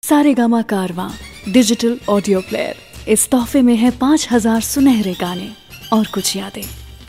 सारेगामा कारवां digital audio player. इस तोहफे में है 5000 सुनहरे गाने और कुछ यादें।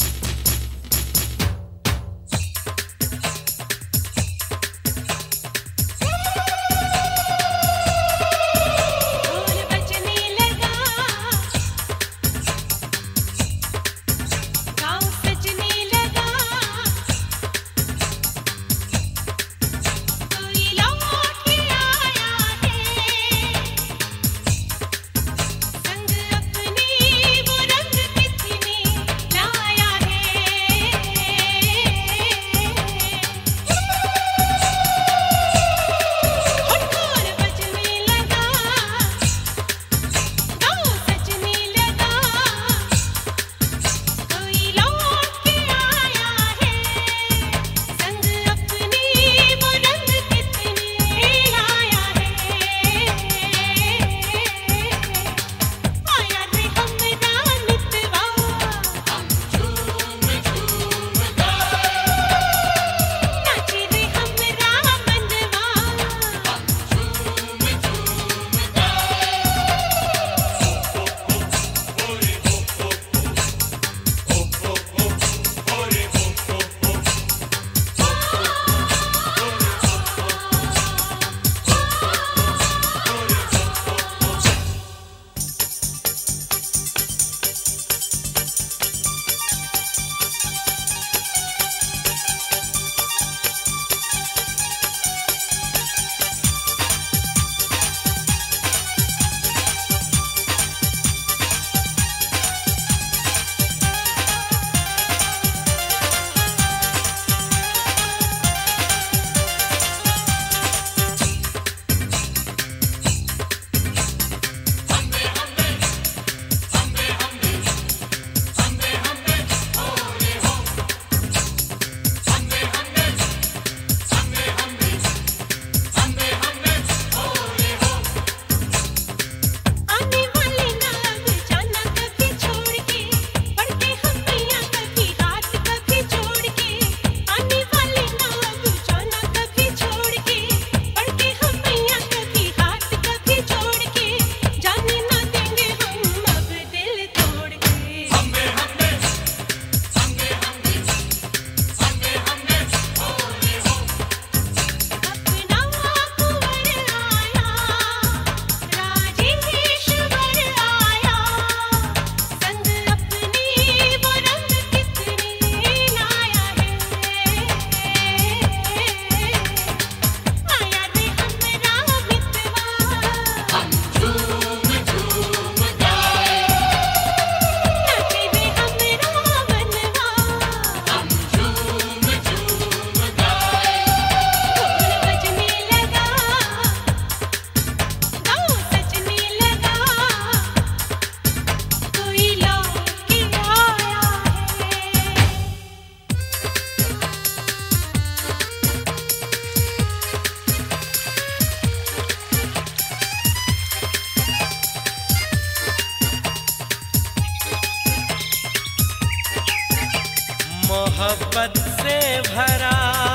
मोहब्बत से भरा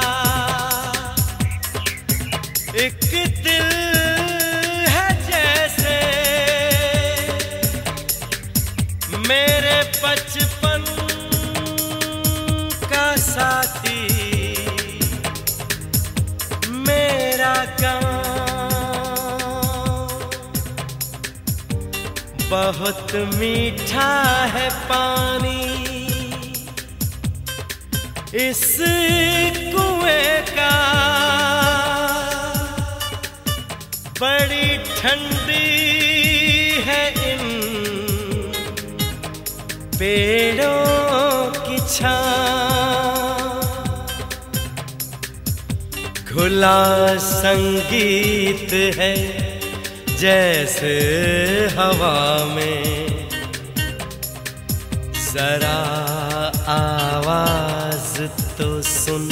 एक दिल है जैसे मेरे बचपन का साथी मेरा गाँव बहुत मीठा है पानी इस कुएं का बड़ी ठंडी है इन पेड़ों की छाँव खुला संगीत है जैसे हवा में जरा आवाज तो सुन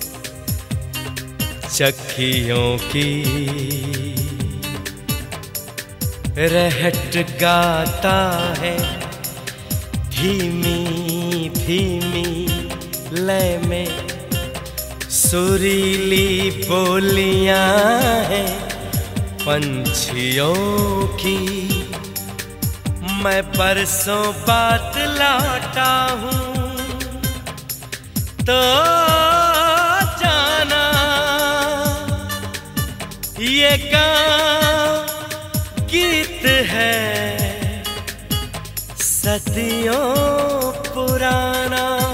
चक्कियों की रहट गाता है धीमी धीमी लय में सुरीली बोलियां हैं पंछियों की मैं परसों बात लौटा हूँ, तो जाना ये गाँव गीत है सदियों पुराना।